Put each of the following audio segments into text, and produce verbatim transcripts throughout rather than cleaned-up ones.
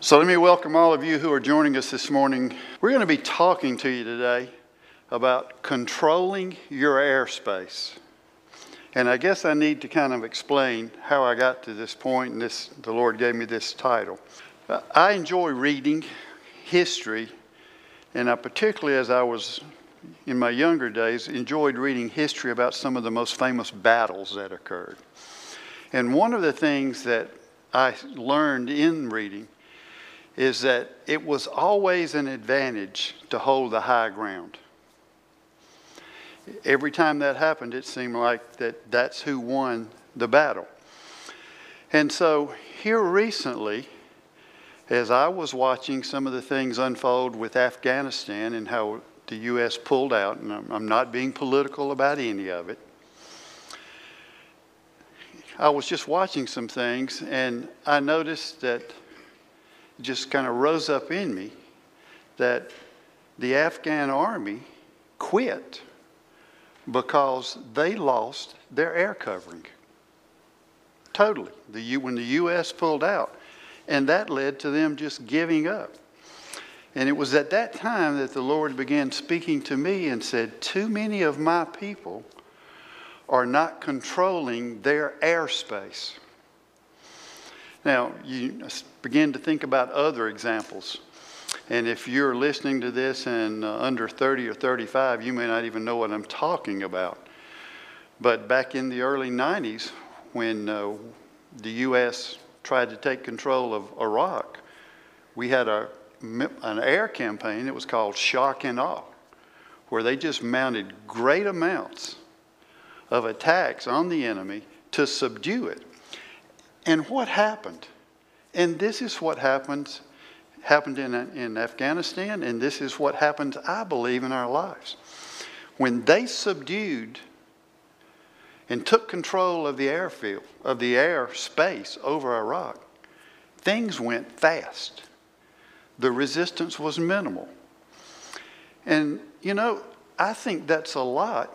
So let me welcome all of you who are joining us this morning. We're going to be talking to you today about controlling your airspace. And I guess I need to kind of explain how I got to this point, and this, the Lord gave me this title. I enjoy reading history, and I particularly, as I was in my younger days, enjoyed reading history about some of the most famous battles that occurred. And one of the things that I learned in reading is that it was always an advantage to hold the high ground. Every time that happened, it seemed like that that's who won the battle. And so here recently, as I was watching some of the things unfold with Afghanistan and how the U S pulled out, and I'm, I'm not being political about any of it, I was just watching some things, and I noticed that it just kind of rose up in me that the Afghan army quit because they lost their air covering. Totally. The U, when the U S pulled out. And that led to them just giving up. And it was at that time that the Lord began speaking to me and said, too many of my people are not controlling their airspace. Now, you begin to think about other examples. And if you're listening to this and uh, under thirty or thirty-five, you may not even know what I'm talking about. But back in the early nineties, when uh, the U S tried to take control of Iraq, we had a, an air campaign that was called Shock and Awe, where they just mounted great amounts of attacks on the enemy to subdue it. And what happened? And this is what happens, happened in, in Afghanistan, and this is what happens, I believe, in our lives. When they subdued and took control of the airfield, of the air space over Iraq, things went fast. The resistance was minimal. And, you know, I think that's a lot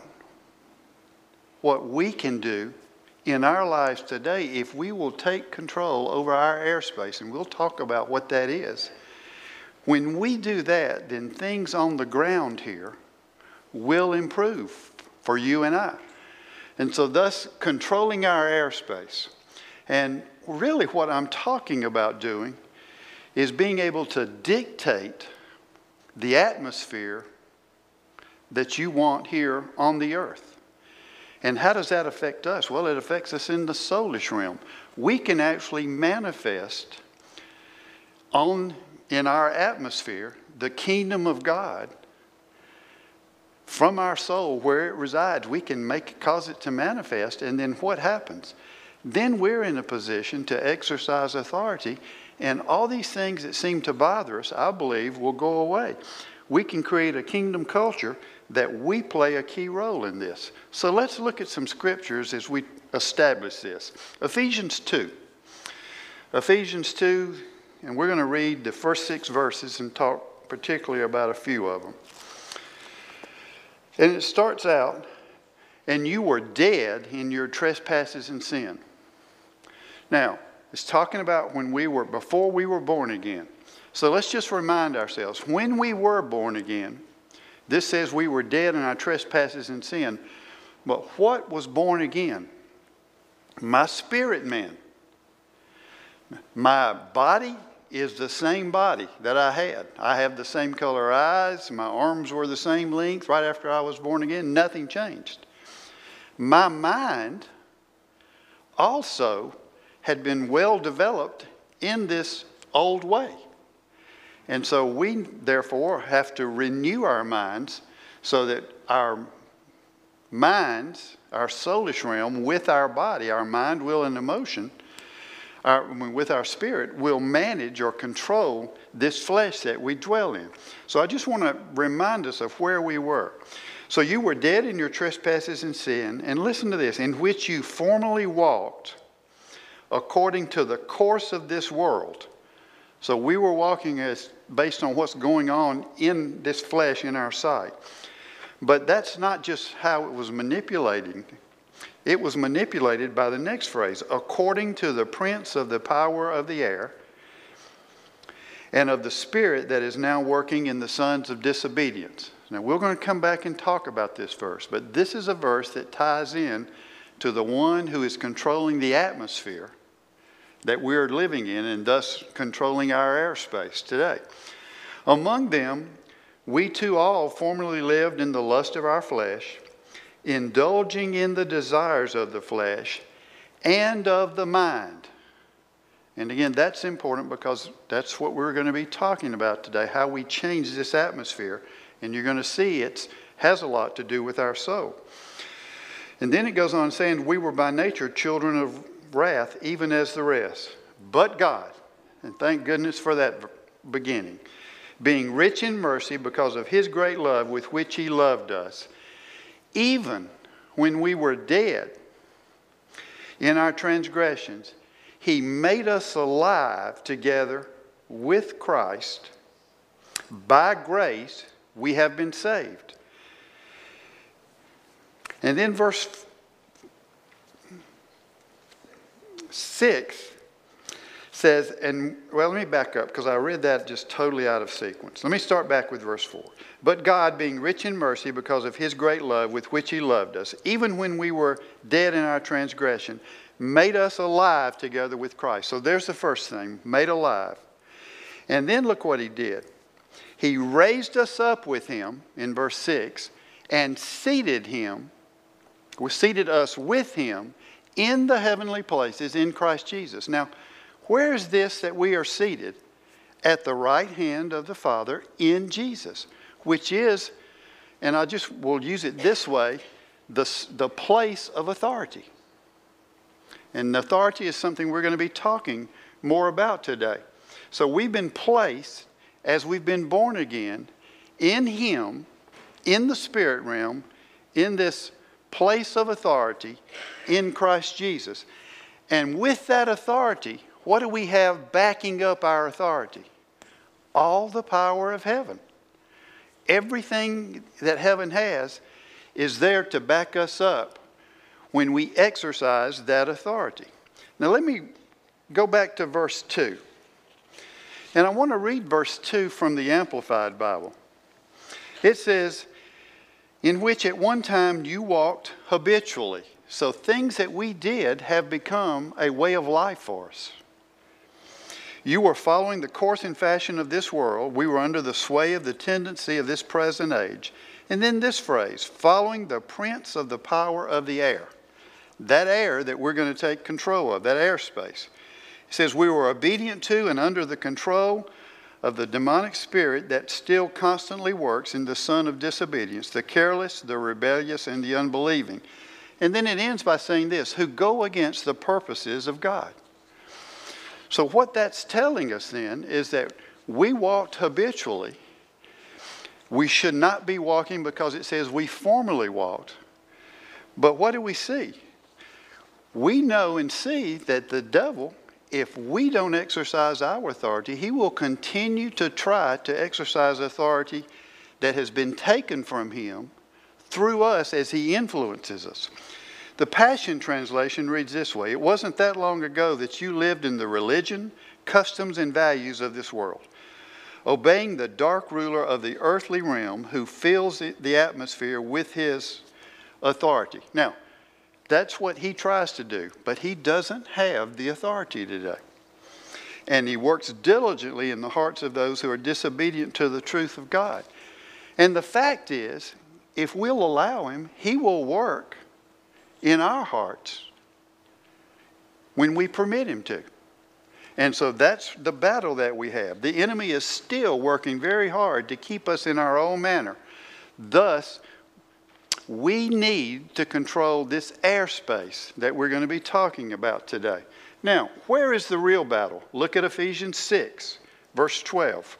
what we can do in our lives today if we will take control over our airspace, and we'll talk about what that is. When we do that, then things on the ground here will improve for you and I. And so thus controlling our airspace. And really what I'm talking about doing is being able to dictate the atmosphere that you want here on the earth. And how does that affect us? Well, it affects us in the soulish realm. We can actually manifest on in our atmosphere the kingdom of God from our soul where it resides. We can make cause it to manifest, and then what happens? Then we're in a position to exercise authority, and all these things that seem to bother us, I believe, will go away. We can create a kingdom culture that we play a key role in this. So let's look at some scriptures as we establish this. Ephesians two. Ephesians two, and we're going to read the first six verses and talk particularly about a few of them. And it starts out, and you were dead in your trespasses and sin. Now, it's talking about when we were, before we were born again. So let's just remind ourselves, when we were born again, this says we were dead in our trespasses and sin. But what was born again? My spirit man. My body is the same body that I had. I have the same color eyes. My arms were the same length right after I was born again. Nothing changed. My mind also had been well developed in this old way. And so we, therefore, have to renew our minds so that our minds, our soulish realm, with our body, our mind, will, and emotion, our, with our spirit, will manage or control this flesh that we dwell in. So I just want to remind us of where we were. So you were dead in your trespasses and sin, and listen to this, in which you formerly walked according to the course of this world. So we were walking as based on what's going on in this flesh in our sight. But that's not just how it was manipulating. It was manipulated by the next phrase, according to the prince of the power of the air, and of the Spirit that is now working in the sons of disobedience. Now, we're going to come back and talk about this verse, but this is a verse that ties in to the one who is controlling the atmosphere that we're living in and thus controlling our airspace today. Among them, we too all formerly lived in the lust of our flesh, indulging in the desires of the flesh and of the mind. And again, that's important because that's what we're going to be talking about today, how we change this atmosphere. And you're going to see it has a lot to do with our soul. And then it goes on saying, we were by nature children of wrath, even as the rest. But God, and thank goodness for that beginning, being rich in mercy because of his great love with which he loved us, even when we were dead in our transgressions, he made us alive together with Christ. By grace, we have been saved. And then verse six says, and well, let me back up because I read that just totally out of sequence. Let me start back with verse four. But God, being rich in mercy because of his great love with which he loved us, even when we were dead in our transgression, made us alive together with Christ. So there's the first thing, made alive. And then look what he did. He raised us up with him, in verse six, and seated him, seated us with him in the heavenly places in Christ Jesus. Now, where is this that we are seated? At the right hand of the Father in Jesus, which is, and I just will use it this way, the, the place of authority. And authority is something we're going to be talking more about today. So we've been placed, as we've been born again, in him, in the spirit realm, in this place of authority in Christ Jesus. And with that authority, what do we have backing up our authority? All the power of heaven. Everything that heaven has is there to back us up when we exercise that authority. Now let me go back to verse two. And I want to read verse two from the Amplified Bible. It says, in which at one time you walked habitually. So things that we did have become a way of life for us. You were following the course and fashion of this world. We were under the sway of the tendency of this present age. And then this phrase, following the prince of the power of the air. That air that we're going to take control of, that airspace. It says we were obedient to and under the control of the demonic spirit that still constantly works in the son of disobedience, the careless, the rebellious, and the unbelieving. And then it ends by saying this, who go against the purposes of God. So what that's telling us then is that we walked habitually. We should not be walking because it says we formerly walked. But what do we see? We know and see that the devil, if we don't exercise our authority, he will continue to try to exercise authority that has been taken from him through us as he influences us. The Passion Translation reads this way, it wasn't that long ago that you lived in the religion, customs, and values of this world, obeying the dark ruler of the earthly realm who fills the atmosphere with his authority. Now, that's what he tries to do, but he doesn't have the authority today. And he works diligently in the hearts of those who are disobedient to the truth of God. And the fact is, if we'll allow him, he will work in our hearts when we permit him to. And so that's the battle that we have. The enemy is still working very hard to keep us in our own manner. Thus, we need to control this airspace that we're going to be talking about today. Now, where is the real battle? Look at Ephesians six, verse twelve.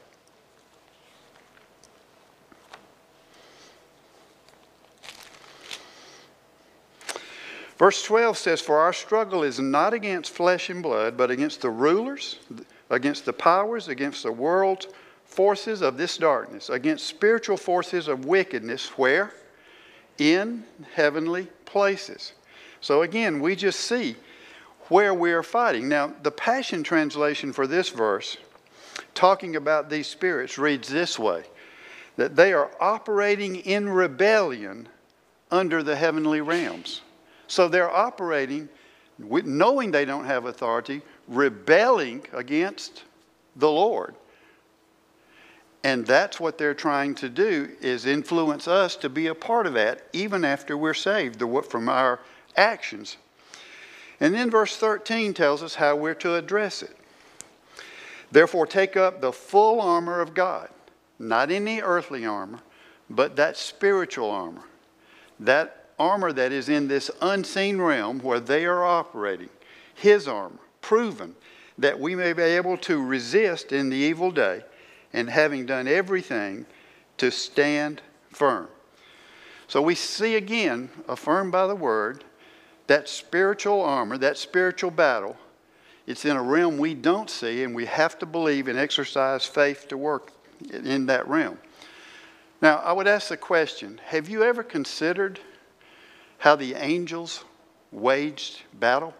Verse twelve says, for our struggle is not against flesh and blood, but against the rulers, against the powers, against the world's forces of this darkness, against spiritual forces of wickedness, where? In heavenly places. So again, we just see where we are fighting. Now, the Passion Translation for this verse talking about these spirits, reads this way, that they are operating in rebellion under the heavenly realms. So they're operating, with, knowing they don't have authority, rebelling against the Lord. And that's what they're trying to do, is influence us to be a part of that, even after we're saved from our actions. And then verse thirteen tells us how we're to address it. Therefore, take up the full armor of God, not any earthly armor, but that spiritual armor. That armor that is in this unseen realm where they are operating. His armor, proven, that we may be able to resist in the evil day, and having done everything, to stand firm. So we see again, affirmed by the Word, that spiritual armor, that spiritual battle. It's in a realm we don't see, and we have to believe and exercise faith to work in that realm. Now, I would ask the question, have you ever considered how the angels waged battle?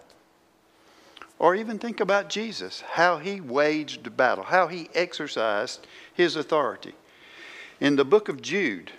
Or even think about Jesus, how he waged battle, how he exercised his authority. In the book of Jude,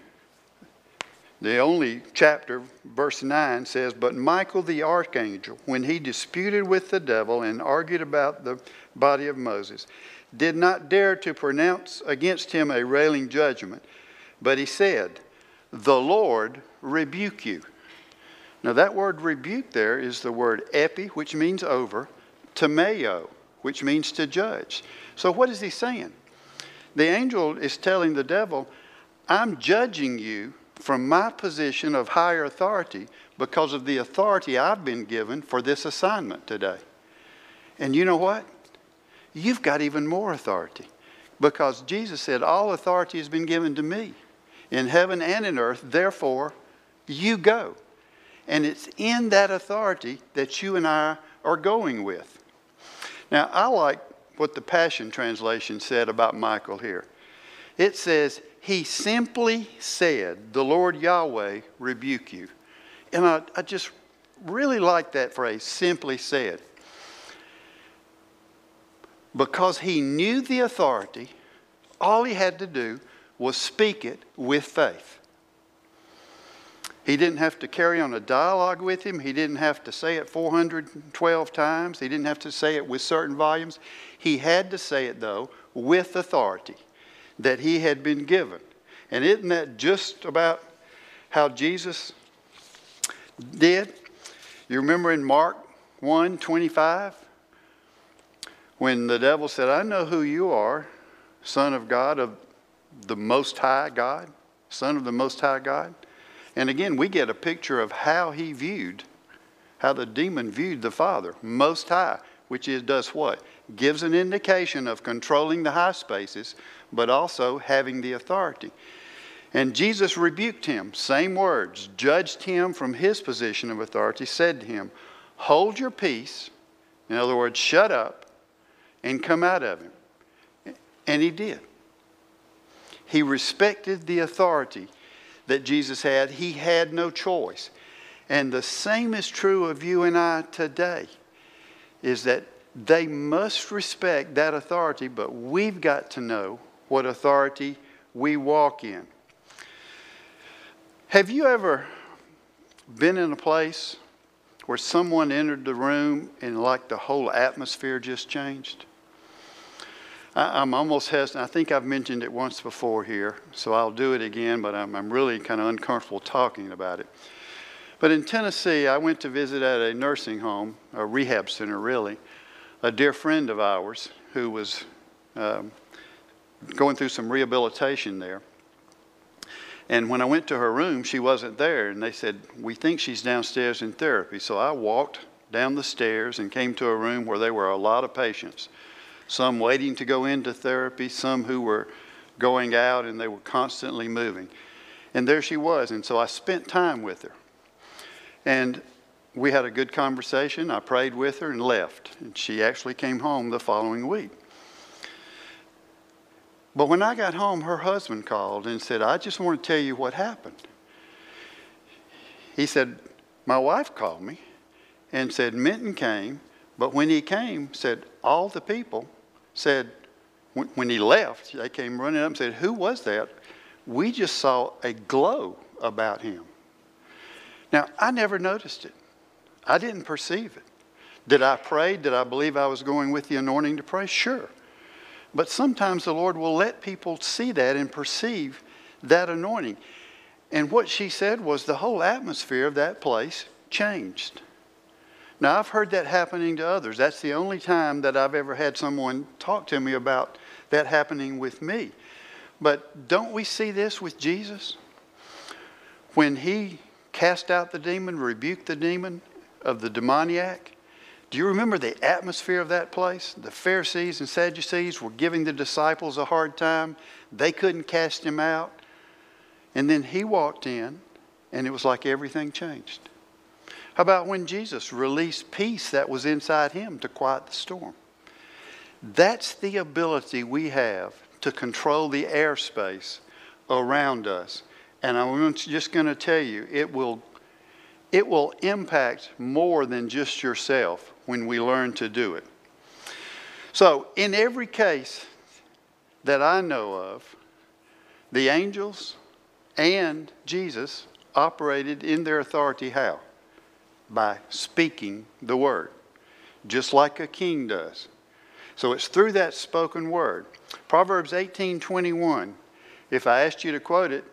the only chapter, verse nine says, "But Michael the archangel, when he disputed with the devil and argued about the body of Moses, did not dare to pronounce against him a railing judgment, but he said, 'The Lord rebuke you.'" Now that word rebuke there is the word epi, which means over, timeo, which means to judge. So what is he saying? The angel is telling the devil, I'm judging you from my position of higher authority because of the authority I've been given for this assignment today. And you know what? You've got even more authority, because Jesus said, all authority has been given to me in heaven and in earth. Therefore, you go. And it's in that authority that you and I are going with. Now, I like what the Passion Translation said about Michael here. It says, he simply said, "The Lord Yahweh rebuke you." And I, I just really like that phrase, simply said. Because he knew the authority, all he had to do was speak it with faith. He didn't have to carry on a dialogue with him. He didn't have to say it four hundred twelve times. He didn't have to say it with certain volumes. He had to say it, though, with authority that he had been given. And isn't that just about how Jesus did? You remember in Mark one twenty-five, when the devil said, "I know who you are, Son of God, of the Most High God, Son of the Most High God." And again, we get a picture of how he viewed, how the demon viewed the Father, Most High, which is, does what? Gives an indication of controlling the high spaces, but also having the authority. And Jesus rebuked him, same words, judged him from his position of authority, said to him, "Hold your peace," in other words, shut up, and come out of him. And he did. He respected the authority that Jesus had. He had no choice. And the same is true of you and I today, is that they must respect that authority, but we've got to know what authority we walk in. Have you ever been in a place where someone entered the room and like the whole atmosphere just changed? I'm almost hesitant. I think I've mentioned it once before here, so I'll do it again, but I'm, I'm really kind of uncomfortable talking about it. But in Tennessee, I went to visit at a nursing home, a rehab center really, a dear friend of ours who was um, going through some rehabilitation there. And when I went to her room, she wasn't there, and they said, "We think she's downstairs in therapy." So I walked down the stairs and came to a room where there were a lot of patients. Some waiting to go into therapy, some who were going out, and they were constantly moving. And there she was, and so I spent time with her. And we had a good conversation. I prayed with her and left. And she actually came home the following week. But when I got home, her husband called and said, "I just want to tell you what happened." He said, "My wife called me and said Minton came, but when he came, said all the people said, when, when he left, they came running up and said, "Who was that? We just saw a glow about him." Now, I never noticed it. I didn't perceive it. Did I pray? Did I believe I was going with the anointing to pray? Sure. But sometimes the Lord will let people see that and perceive that anointing. And what she said was the whole atmosphere of that place changed. Now, I've heard that happening to others. That's the only time that I've ever had someone talk to me about that happening with me. But don't we see this with Jesus? When he cast out the demon, rebuked the demon of the demoniac, do you remember the atmosphere of that place? The Pharisees and Sadducees were giving the disciples a hard time. They couldn't cast him out. And then he walked in, and it was like everything changed. How about when Jesus released peace that was inside him to quiet the storm? That's the ability we have to control the airspace around us. And I'm just going to tell you, it will, it will impact more than just yourself when we learn to do it. So in every case that I know of, the angels and Jesus operated in their authority how? By speaking the word, just like a king does. So it's through that spoken word. Proverbs eighteen twenty-one, if I asked you to quote it,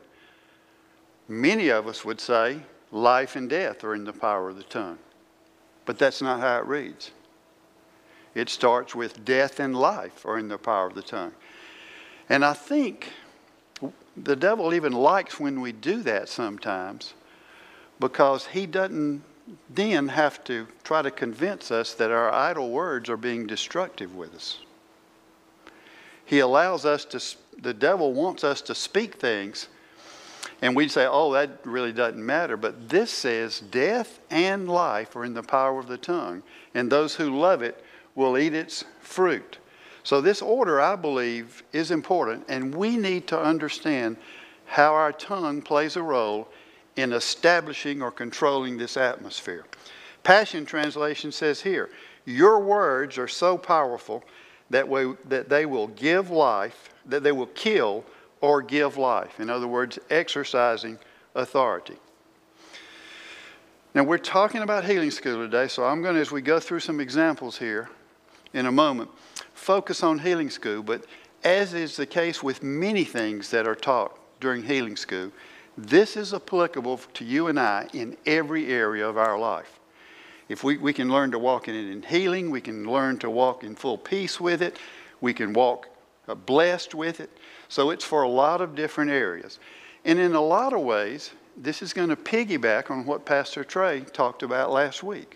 many of us would say life and death are in the power of the tongue. But that's not how it reads. It starts with death and life are in the power of the tongue. And I think the devil even likes when we do that sometimes, because he doesn't then have to try to convince us that our idle words are being destructive with us. He allows us to, the devil wants us to speak things, and we say, oh, that really doesn't matter. But this says death and life are in the power of the tongue, and those who love it will eat its fruit. So this order, I believe, is important, and we need to understand how our tongue plays a role in establishing or controlling this atmosphere. Passion Translation says here, your words are so powerful that, we, that they will give life, that they will kill or give life. In other words, exercising authority. Now, we're talking about healing school today, so I'm going to, as we go through some examples here in a moment, focus on healing school. But as is the case with many things that are taught during healing school, this is applicable to you and I in every area of our life. If we, we can learn to walk in it in healing, we can learn to walk in full peace with it, we can walk uh, blessed with it. So it's for a lot of different areas. And in a lot of ways, this is going to piggyback on what Pastor Trey talked about last week.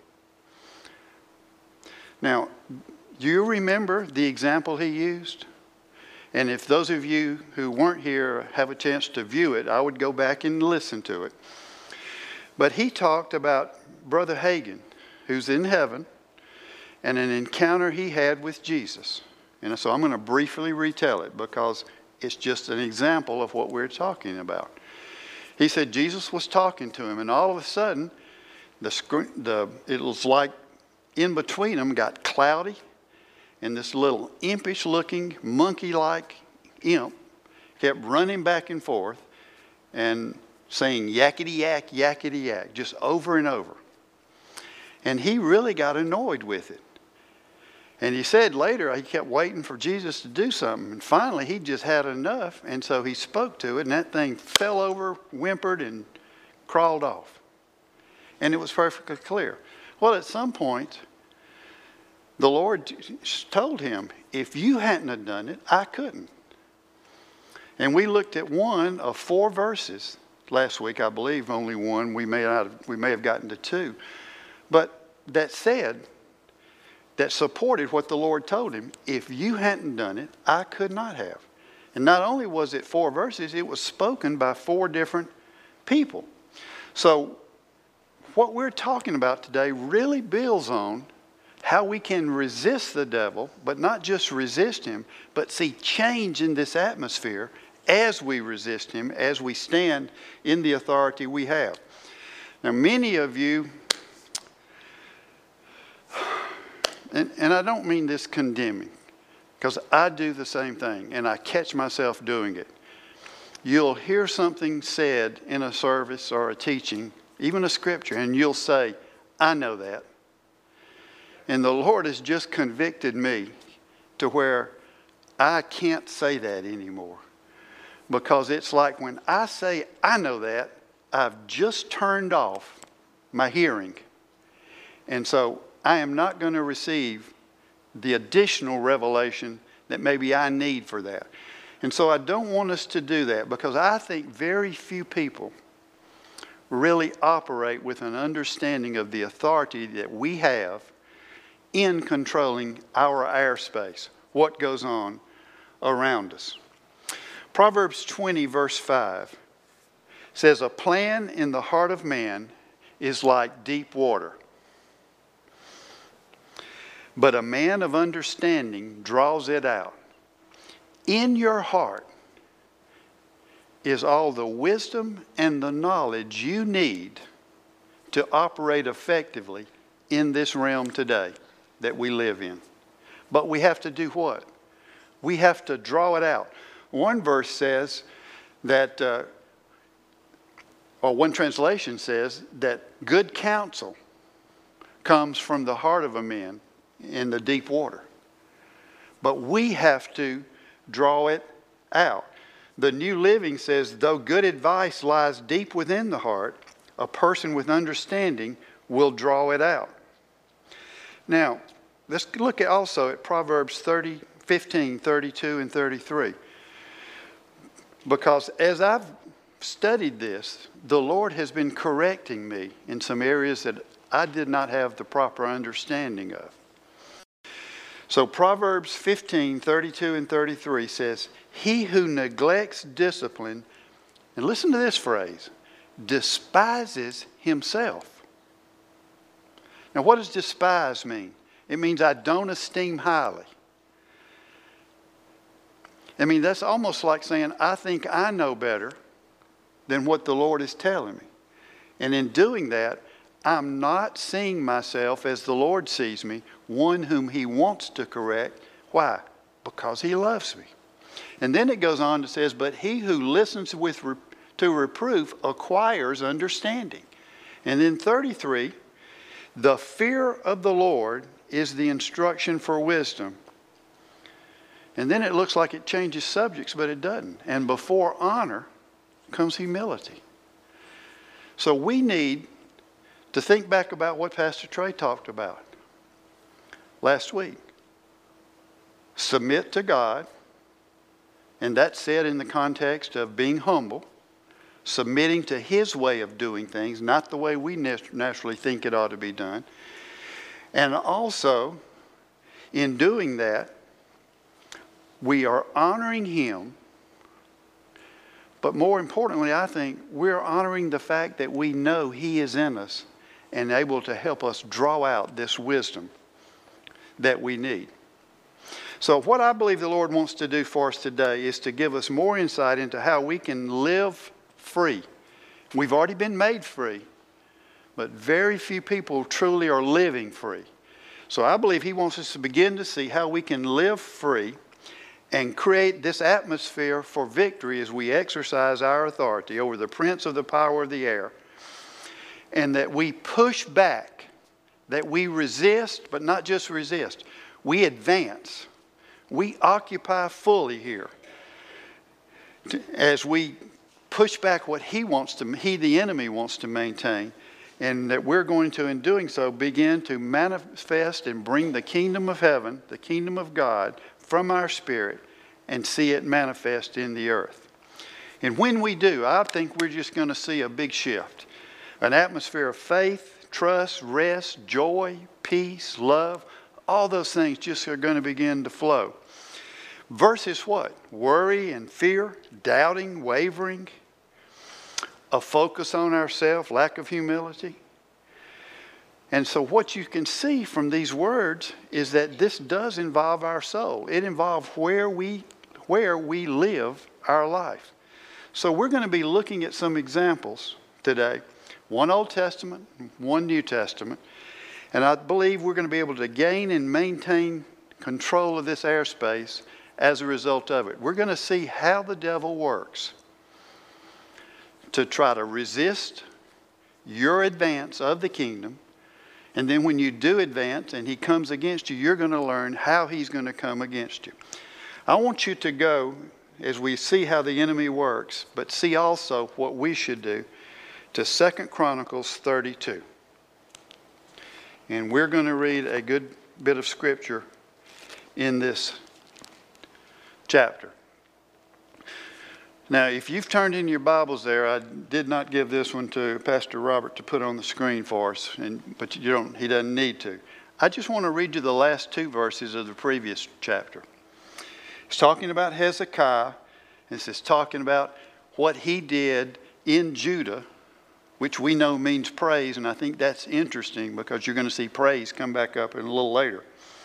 Now, do you remember the example he used? And if those of you who weren't here have a chance to view it, I would go back and listen to it. But he talked about Brother Hagin, who's in heaven, and an encounter he had with Jesus. And so I'm going to briefly retell it because it's just an example of what we're talking about. He said Jesus was talking to him, and all of a sudden, the screen, the it was like in between them got cloudy, and this little impish-looking, monkey-like imp kept running back and forth and saying yakety-yak, yakety-yak, just over and over. And he really got annoyed with it. And he said later he kept waiting for Jesus to do something. And finally he just had enough. And so he spoke to it, and that thing fell over, whimpered, and crawled off. And it was perfectly clear. Well, at some point, the Lord told him, if you hadn't have done it, I couldn't. And we looked at one of four verses last week, I believe, only one. We may not have, we may have gotten to two. But that said, that supported what the Lord told him. If you hadn't done it, I could not have. And not only was it four verses, it was spoken by four different people. So what we're talking about today really builds on how we can resist the devil, but not just resist him, but see change in this atmosphere as we resist him, as we stand in the authority we have. Now, many of you, and, and I don't mean this condemning, because I do the same thing, and I catch myself doing it. You'll hear something said in a service or a teaching, even a scripture, and you'll say, I know that. And the Lord has just convicted me to where I can't say that anymore. Because it's like when I say I know that, I've just turned off my hearing. And so I am not going to receive the additional revelation that maybe I need for that. And so I don't want us to do that, because I think very few people really operate with an understanding of the authority that we have in controlling our airspace, what goes on around us. Proverbs twenty, verse five says, a plan in the heart of man is like deep water, but a man of understanding draws it out. In your heart is all the wisdom and the knowledge you need to operate effectively in this realm today that we live in. But we have to do what? We have to draw it out. One verse says that, uh, or one translation says that good counsel comes from the heart of a man in the deep water. But we have to draw it out. The New Living says, though good advice lies deep within the heart, a person with understanding will draw it out. Now, let's look at also at Proverbs thirty, fifteen, thirty-two, and thirty-three. Because as I've studied this, the Lord has been correcting me in some areas that I did not have the proper understanding of. So Proverbs fifteen, thirty-two, and thirty-three says, he who neglects discipline, and listen to this phrase, despises himself. Now, what does despise mean? It means I don't esteem highly. I mean, that's almost like saying, I think I know better than what the Lord is telling me. And in doing that, I'm not seeing myself as the Lord sees me, one whom he wants to correct. Why? Because he loves me. And then it goes on to says, but he who listens with re- to reproof acquires understanding. And then thirty-three, the fear of the Lord is the instruction for wisdom. And then it looks like it changes subjects, but it doesn't. And before honor comes humility. So we need to think back about what Pastor Trey talked about last week. Submit to God, and that's said in the context of being humble, submitting to his way of doing things, not the way we naturally think it ought to be done. And also, in doing that, we are honoring him, but more importantly, I think we're honoring the fact that we know he is in us and able to help us draw out this wisdom that we need. So what I believe the Lord wants to do for us today is to give us more insight into how we can live free. We've already been made free, but very few people truly are living free. So I believe he wants us to begin to see how we can live free and create this atmosphere for victory as we exercise our authority over the prince of the power of the air. And that we push back, that we resist, but not just resist. We advance. We occupy fully here as we push back what he wants to, he, the enemy, wants to maintain. And that we're going to, in doing so, begin to manifest and bring the kingdom of heaven, the kingdom of God, from our spirit and see it manifest in the earth. And when we do, I think we're just going to see a big shift. An atmosphere of faith, trust, rest, joy, peace, love, all those things just are going to begin to flow. Versus what? Worry and fear, doubting, wavering, a focus on ourselves, lack of humility. And so what you can see from these words is that this does involve our soul. It involves where we, where we live our life. So we're going to be looking at some examples today. One Old Testament, one New Testament. And I believe we're going to be able to gain and maintain control of this airspace as a result of it. We're going to see how the devil works to try to resist your advance of the kingdom. And then when you do advance and he comes against you, you're going to learn how he's going to come against you. I want you to go, as we see how the enemy works, but see also what we should do, to Second Chronicles thirty-two. And we're going to read a good bit of scripture in this chapter. Now, if you've turned in your Bibles there, I did not give this one to Pastor Robert to put on the screen for us, and, but you don't, he doesn't need to. I just want to read you the last two verses of the previous chapter. It's talking about Hezekiah, and it's talking about what he did in Judah, which we know means praise, and I think that's interesting because you're going to see praise come back up in a little later,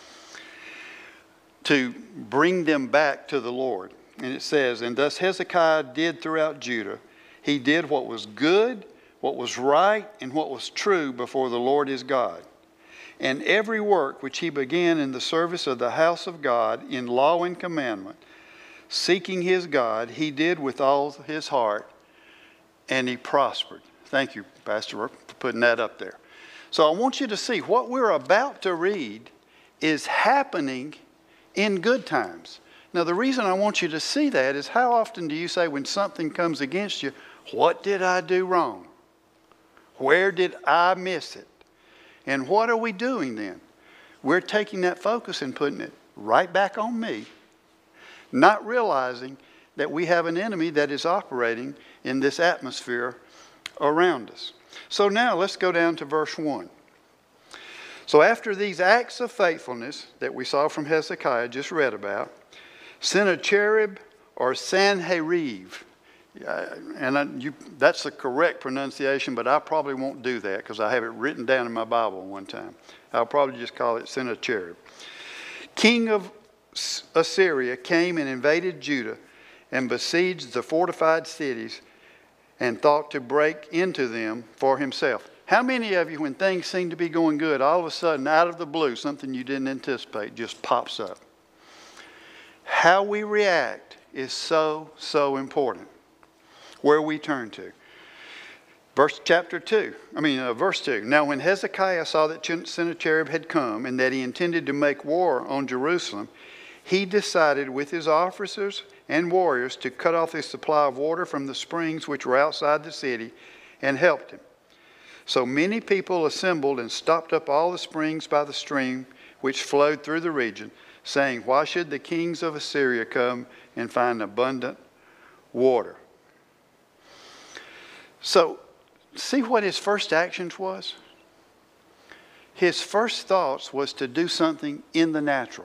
to bring them back to the Lord. And it says, and thus Hezekiah did throughout Judah. He did what was good, what was right, and what was true before the Lord his God. And every work which he began in the service of the house of God, in law and commandment, seeking his God, he did with all his heart, and he prospered. Thank you, Pastor, for putting that up there. So I want you to see what we're about to read is happening in good times. Now, the reason I want you to see that is, how often do you say when something comes against you, what did I do wrong? Where did I miss it? And what are we doing then? We're taking that focus and putting it right back on me, not realizing that we have an enemy that is operating in this atmosphere around us. So now let's go down to verse one. So after these acts of faithfulness that we saw from Hezekiah, just read about, Sennacherib or Sanherib, and I, you, that's the correct pronunciation, but I probably won't do that because I have it written down in my Bible one time. I'll probably just call it Sennacherib. King of Assyria came and invaded Judah and besieged the fortified cities and thought to break into them for himself. How many of you, when things seem to be going good, all of a sudden, out of the blue, something you didn't anticipate just pops up? How we react is so, so important. Where we turn to. Verse chapter two, I mean uh, verse two. Now when Hezekiah saw that Sennacherib had come and that he intended to make war on Jerusalem, he decided with his officers and warriors to cut off the supply of water from the springs which were outside the city, and helped him. So many people assembled and stopped up all the springs by the stream which flowed through the region, saying, why should the kings of Assyria come and find abundant water? So, see what his first actions was? His first thoughts was to do something in the natural.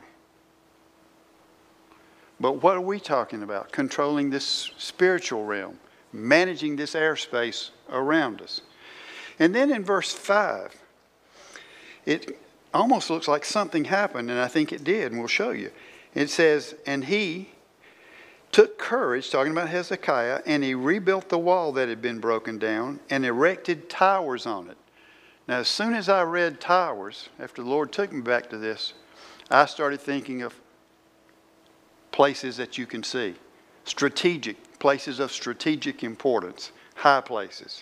But what are we talking about? Controlling this spiritual realm, managing this airspace around us. And then in verse five, it almost looks like something happened, and I think it did, and we'll show you. It says, and he took courage, talking about Hezekiah, and he rebuilt the wall that had been broken down and erected towers on it. Now, as soon as I read towers, after the Lord took me back to this, I started thinking of places that you can see. Strategic, places of strategic importance, high places.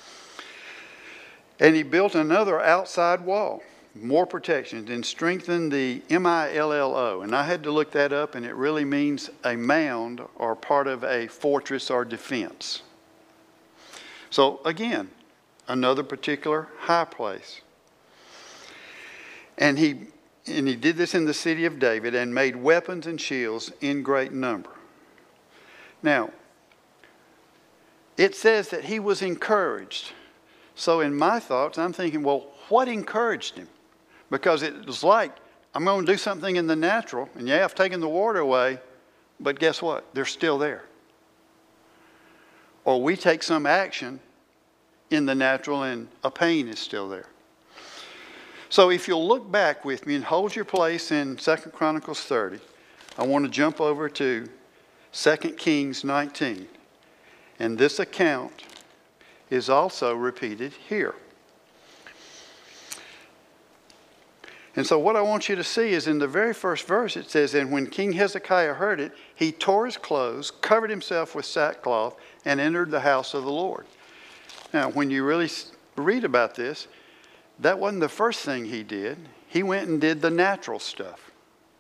And he built another outside wall, more protection, and strengthened the M I L L O. And I had to look that up, and it really means a mound or part of a fortress or defense. So again, another particular high place. And he, and he did this in the city of David and made weapons and shields in great number. Now, it says that he was encouraged. So in my thoughts, I'm thinking, well, what encouraged him? Because it was like, I'm going to do something in the natural, and yeah, I've taken the water away, but guess what? They're still there. Or we take some action in the natural, and a pain is still there. So if you'll look back with me and hold your place in Second Chronicles thirty, I want to jump over to Second Kings nineteen. And this account is also repeated here. And so what I want you to see is in the very first verse it says, and when King Hezekiah heard it, he tore his clothes, covered himself with sackcloth, and entered the house of the Lord. Now, when you really read about this, that wasn't the first thing he did. He went and did the natural stuff.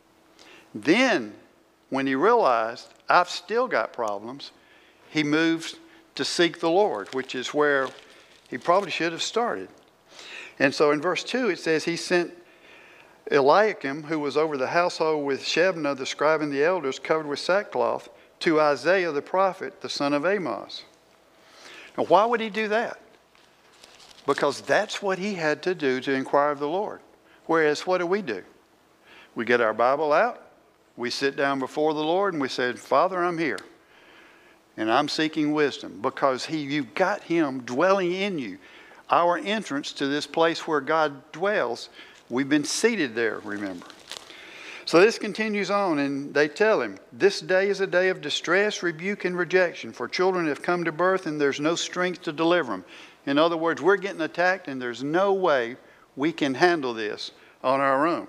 Then, when he realized, I've still got problems, he moved to seek the Lord, which is where he probably should have started. And so in verse two, it says he sent Eliakim, who was over the household with Shebna, the scribe and the elders, covered with sackcloth, to Isaiah the prophet, the son of Amoz. Now, why would he do that? Because that's what he had to do to inquire of the Lord. Whereas, what do we do? We get our Bible out, we sit down before the Lord, and we say, Father, I'm here, and I'm seeking wisdom, because he, you've got him dwelling in you. Our entrance to this place where God dwells, we've been seated there, remember. So this continues on, and they tell him, this day is a day of distress, rebuke, and rejection, for children have come to birth, and there's no strength to deliver them. In other words, we're getting attacked, and there's no way we can handle this on our own.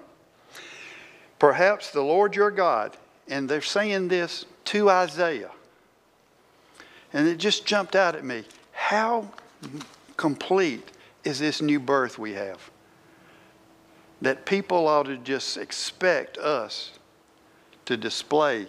Perhaps the Lord your God, and they're saying this to Isaiah, and it just jumped out at me. How complete is this new birth we have? That people ought to just expect us to display.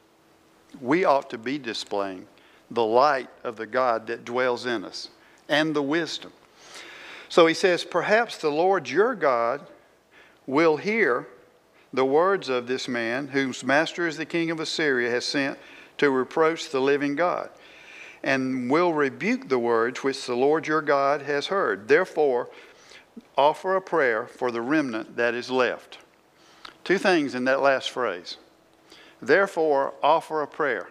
We ought to be displaying the light of the God that dwells in us and the wisdom. So he says, perhaps the Lord your God will hear the words of this man whose master is the king of Assyria has sent to reproach the living God, and will rebuke the words which the Lord your God has heard. Therefore, offer a prayer for the remnant that is left. Two things in that last phrase. Therefore, offer a prayer.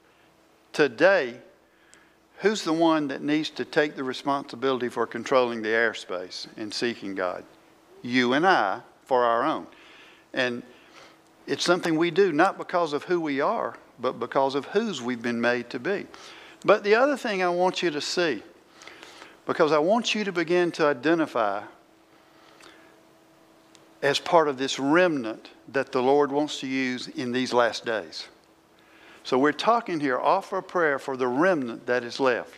Today, who's the one that needs to take the responsibility for controlling the airspace and seeking God? You and I, for our own. And it's something we do not because of who we are, but because of whose we've been made to be. But the other thing I want you to see, because I want you to begin to identify as part of this remnant that the Lord wants to use in these last days. So we're talking here, offer a prayer for the remnant that is left.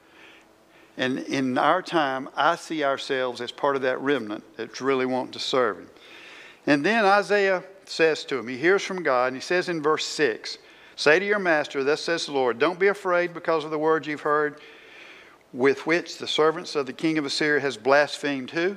And in our time, I see ourselves as part of that remnant that's really wanting to serve him. And then Isaiah says to him, he hears from God, and he says in verse six, say to your master, thus says the Lord, don't be afraid because of the words you've heard, with which the servants of the king of Assyria has blasphemed who?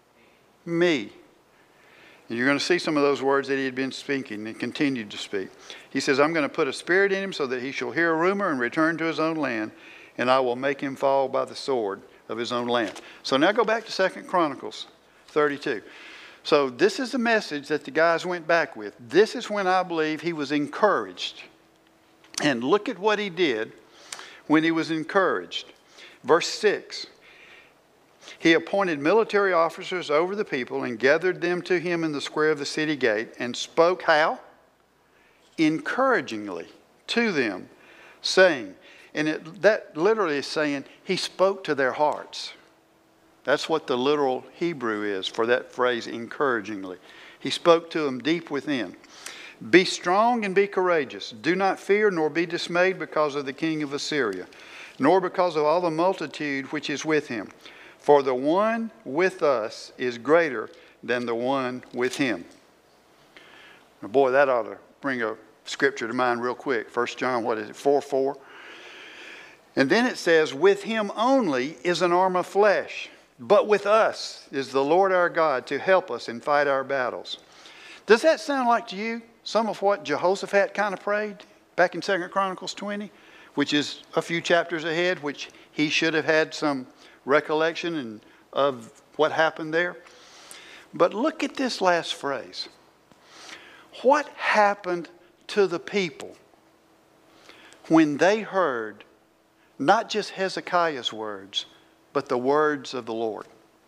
Me. And you're going to see some of those words that he had been speaking and continued to speak. He says, I'm going to put a spirit in him so that he shall hear a rumor and return to his own land, and I will make him fall by the sword of his own land. So now go back to Second Chronicles thirty-two. So this is the message that the guys went back with. This is when I believe he was encouraged. And look at what he did when he was encouraged. Verse six. He appointed military officers over the people and gathered them to him in the square of the city gate and spoke how? Encouragingly to them, saying, and it, that literally is saying he spoke to their hearts. That's what the literal Hebrew is for that phrase, encouragingly. He spoke to them deep within. Be strong and be courageous. Do not fear nor be dismayed because of the king of Assyria, nor because of all the multitude which is with him. For the one with us is greater than the one with him. Now, boy, that ought to bring a scripture to mind real quick. First John, what is it, four four? And then it says, with him only is an arm of flesh, but with us is the Lord our God to help us and fight our battles. Does that sound like to you some of what Jehoshaphat kind of prayed back in Second Chronicles twenty, which is a few chapters ahead, which he should have had some recollection and of what happened there? But look at this last phrase. What happened to the people when they heard not just Hezekiah's words, but the words of the Lord?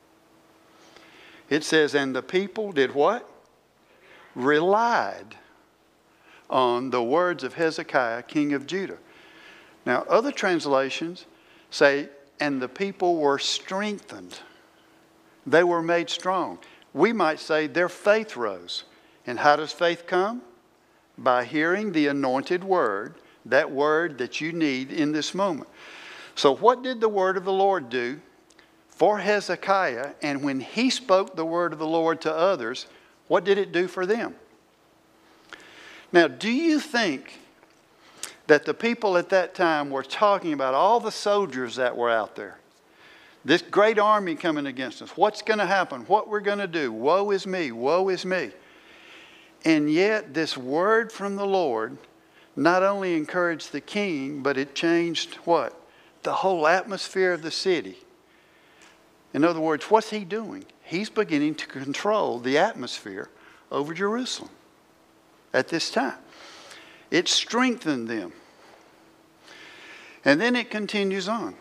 It says, and the people did what? Relied on the words of Hezekiah, king of Judah. Now, other translations say, and the people were strengthened. They were made strong. we might say their faith rose. And how does faith come? By hearing the anointed word, that word that you need in this moment. So what did the word of the Lord do for Hezekiah? And when he spoke the word of the Lord to others, what did it do for them? Now, do you think that the people at that time were talking about all the soldiers that were out there? This great army coming against us. What's going to happen? What we're going to do? Woe is me. Woe is me. And yet this word from the Lord not only encouraged the king, but it changed what? The whole atmosphere of the city. In other words, what's he doing? He's beginning to control the atmosphere over Jerusalem at this time. It strengthened them. And then it continues on.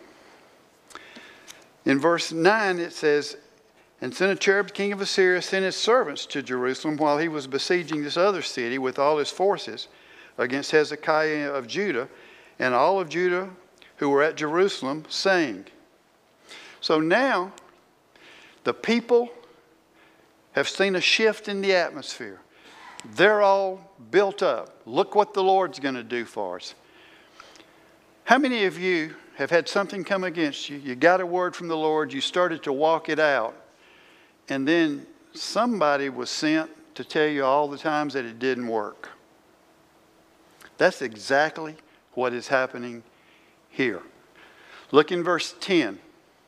In verse nine it says, and Sennacherib, king of Assyria, sent his servants to Jerusalem while he was besieging this other city with all his forces against Hezekiah of Judah and all of Judah who were at Jerusalem, saying. So now the people have seen a shift in the atmosphere. They're all built up. Look what the Lord's going to do for us. How many of you have had something come against you? You got a word from the Lord. You started to walk it out. And then somebody was sent to tell you all the times that it didn't work. That's exactly what is happening here. Look in verse ten.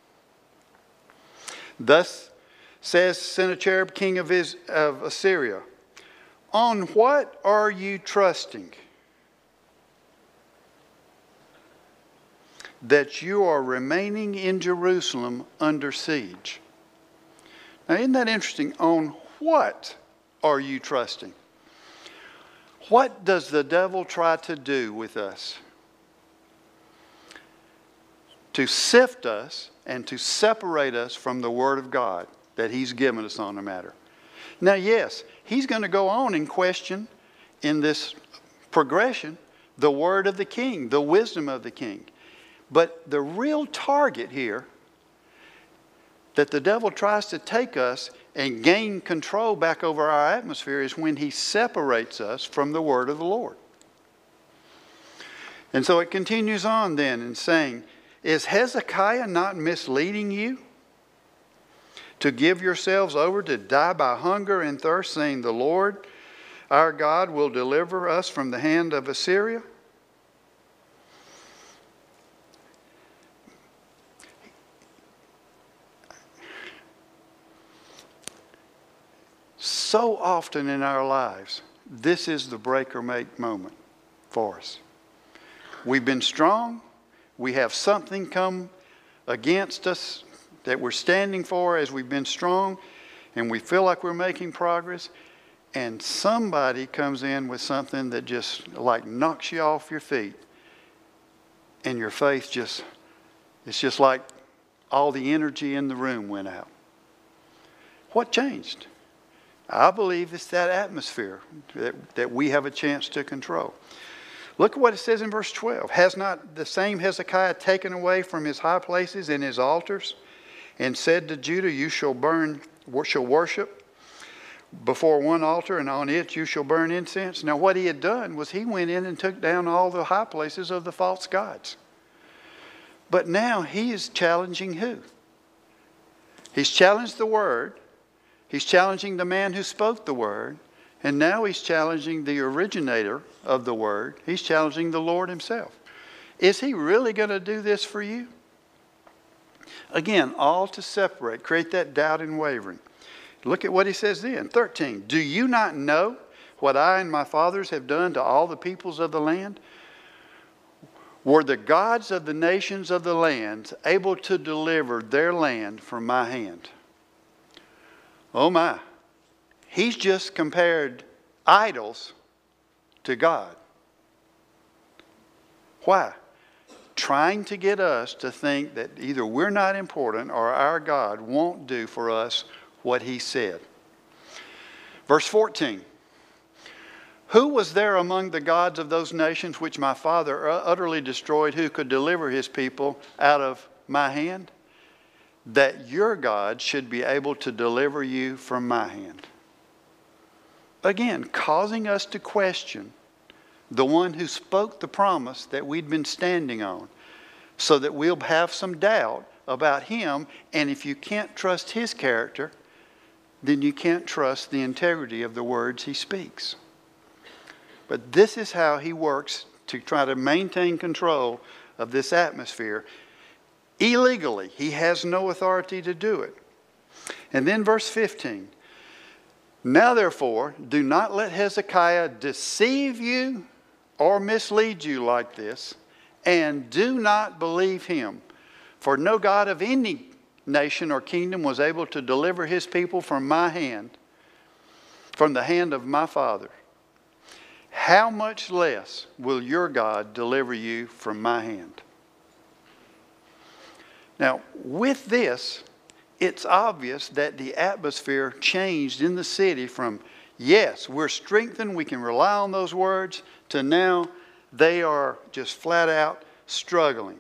Thus says Sennacherib, king of, Is- of Assyria, on what are you trusting? That you are remaining in Jerusalem under siege. Now, isn't that interesting? On what are you trusting? What does the devil try to do with us? To sift us and to separate us from the Word of God that He's given us on the matter. Now, yes, he's going to go on and question in this progression the Word of the King, the wisdom of the King. But the real target here that the devil tries to take us and gain control back over our atmosphere is when he separates us from the word of the Lord. And so it continues on then in saying, is Hezekiah not misleading you to give yourselves over to die by hunger and thirst, saying the Lord our God will deliver us from the hand of Assyria? So often in our lives, this is the break or make moment for us. We've been strong. We have something come against us that we're standing for as we've been strong, and we feel like we're making progress, and somebody comes in with something that just like knocks you off your feet, and your faith just, it's just like all the energy in the room went out. What changed? I believe it's that atmosphere that, that we have a chance to control. Look at what it says in verse twelve. Has not the same Hezekiah taken away from his high places and his altars and said to Judah, you shall burn, shall worship before one altar, and on it you shall burn incense? Now what he had done was he went in and took down all the high places of the false gods. But now he is challenging who? He's challenged the word. He's challenging the man who spoke the word. And now he's challenging the originator of the word. He's challenging the Lord himself. Is he really going to do this for you? Again, all to separate, create that doubt and wavering. Look at what he says then. thirteen. Do you not know what I and my fathers have done to all the peoples of the land? Were the gods of the nations of the land able to deliver their land from my hand? Oh my. He's just compared idols to God. Why? Trying to get us to think that either we're not important or our God won't do for us what He said. Verse fourteen. Who was there among the gods of those nations which my father utterly destroyed, who could deliver his people out of my hand? that your God should be able to deliver you from my hand. Again, causing us to question the one who spoke the promise that we'd been standing on, so that we'll have some doubt about him. And if you can't trust his character, then you can't trust the integrity of the words he speaks. But this is how he works to try to maintain control of this atmosphere. Illegally, he has no authority to do it. And then verse fifteen. Now therefore, do not let Hezekiah deceive you or mislead you like this, and do not believe him. For no God of any nation or kingdom was able to deliver his people from my hand, from the hand of my father. How much less will your God deliver you from my hand? Now, with this, it's obvious that the atmosphere changed in the city from, yes, we're strengthened, we can rely on those words, to now they are just flat out struggling.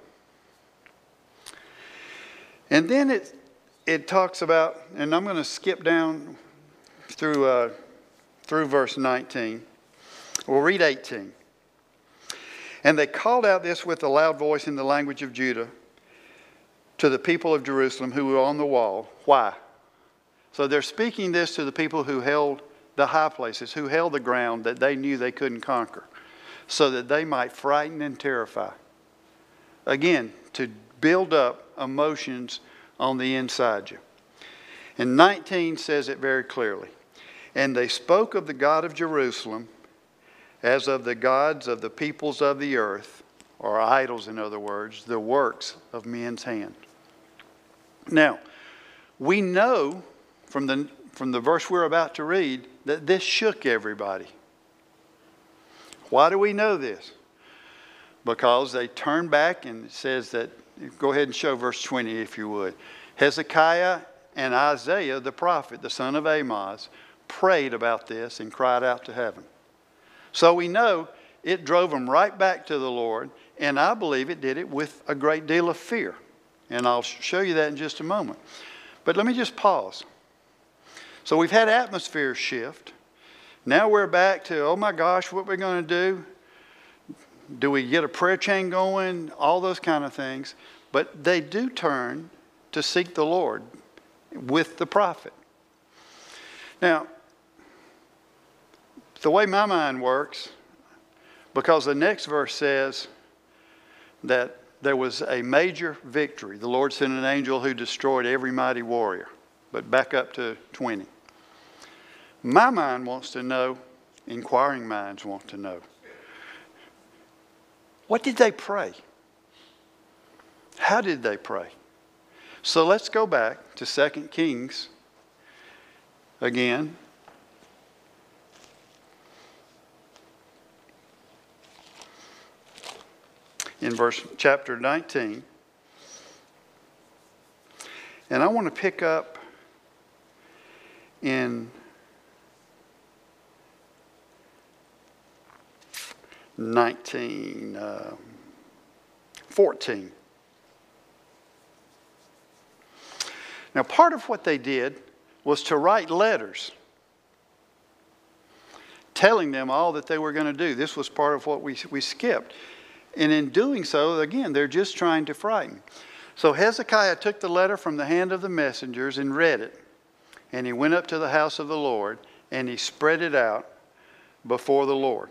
And then it, it talks about, and I'm going to skip down through, uh, through verse nineteen. We'll read eighteen. And they called out this with a loud voice in the language of Judah to the people of Jerusalem who were on the wall. Why? So they're speaking this to the people who held the high places, who held the ground that they knew they couldn't conquer, so that they might frighten and terrify. Again, to build up emotions on the inside you. And nineteen says it very clearly. And they spoke of the God of Jerusalem as of the gods of the peoples of the earth, or idols in other words, the works of men's hand. Now, we know from the, from the verse we're about to read that this shook everybody. Why do we know this? Because they turned back, and it says that, go ahead and show verse twenty if you would. Hezekiah and Isaiah the prophet, the son of Amoz, prayed about this and cried out to heaven. So we know it drove them right back to the Lord, and I believe it did it with a great deal of fear. And I'll show you that in just a moment. But let me just pause. So we've had atmosphere shift. Now we're back to, oh my gosh, what we're going to do? Do we get a prayer chain going? All those kind of things. But they do turn to seek the Lord with the prophet. Now, the way my mind works, because the next verse says that there was a major victory. The Lord sent an angel who destroyed every mighty warrior. But back up to twenty. My mind wants to know, inquiring minds want to know, what did they pray? How did they pray? So let's go back to Second Kings again. In verse chapter nineteen. And I want to pick up in nineteen, uh, fourteen. Now, part of what they did was to write letters telling them all that they were going to do. This was part of what we, we skipped. And in doing so, again, they're just trying to frighten. So Hezekiah took the letter from the hand of the messengers and read it. And he went up to the house of the Lord, and he spread it out before the Lord.